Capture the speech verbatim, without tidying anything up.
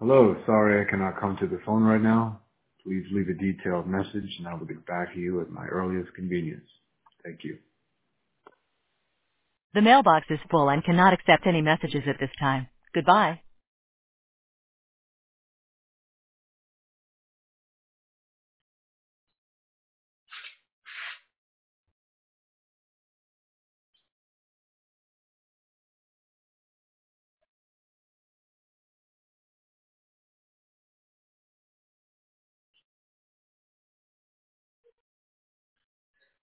Hello, sorry I cannot come to the phone right now. Please leave a detailed message and I will get back to you at my earliest convenience. Thank you. The mailbox is full and cannot accept any messages at this time. Goodbye.